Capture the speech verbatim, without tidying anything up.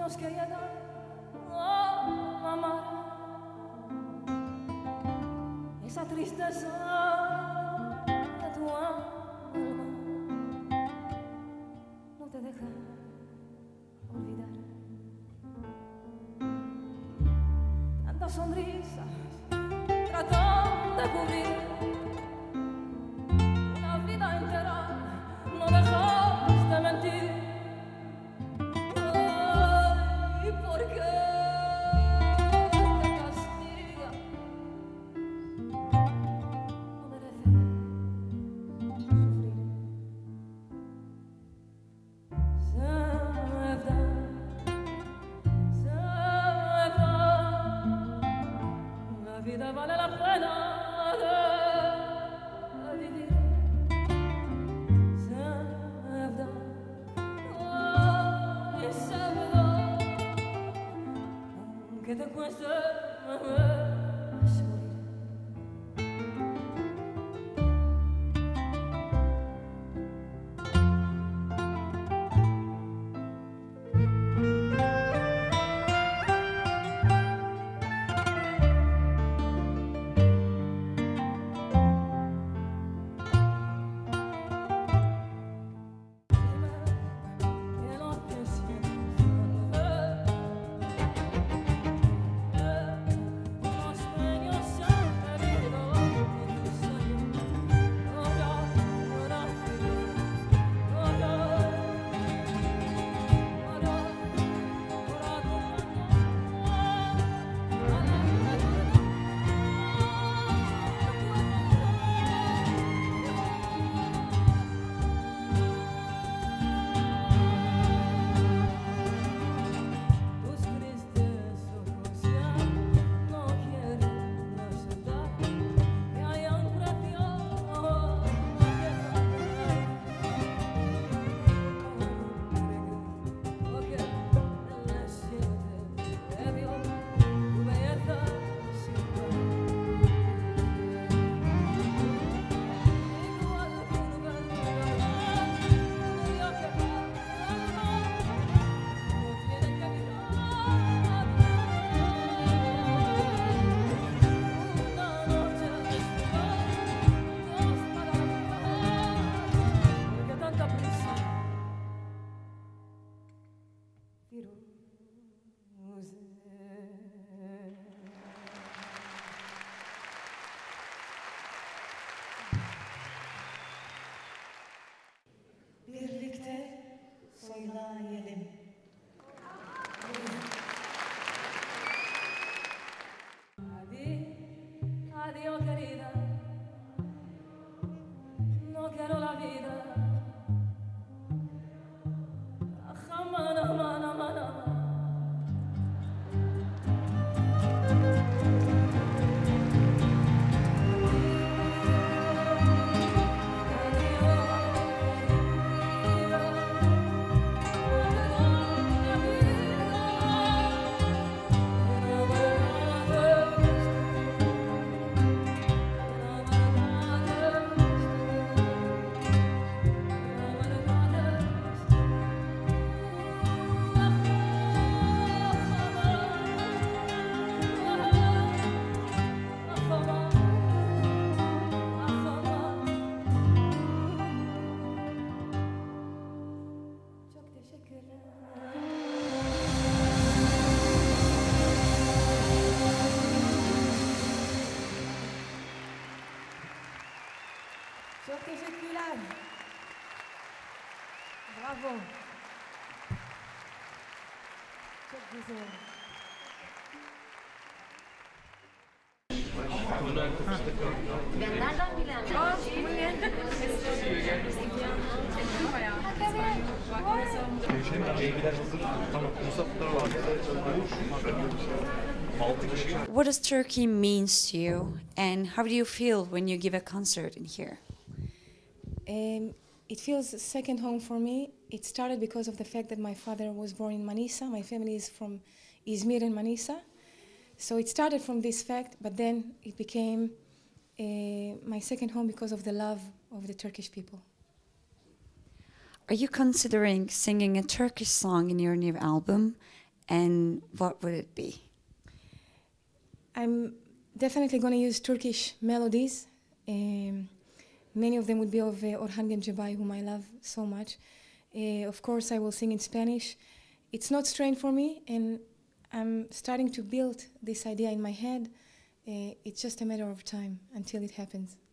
nos queda oh, amar esa tristeza de tu alma no te deja olvidar tantas sonrisas tratan de cubrir una vida entera no dejas de mentir. Ay, ¿por qué te castiga? No merece sufrir. Sevda, Sevda, la vida vale la pena de vivir. Sevda, ay, Sevda, aunque te cueste morir. Birlikte söyleyelim. Adi, adiós querida, no quiero la vida. Aman, aman, aman, aman. Çok teşekkürler. Bravo. Çok güzel. Ben nereden bilemem? Aa, Mulyen. What does Turkey means to you, and how do you feel when you give a concert in here? Um, it feels a second home for me. It started because of the fact that my father was born in Manisa. My family is from Izmir and Manisa. So it started from this fact, but then it became uh, my second home because of the love of the Turkish people. Are you considering singing a Turkish song in your new album? and what would it be? I'm definitely going to use Turkish melodies. Um, many of them would be of uh, Orhan Gencebay, whom I love so much. Uh, of course, I will sing in Spanish. It's not strange for me, and I'm starting to build this idea in my head. Uh, it's just a matter of time until it happens.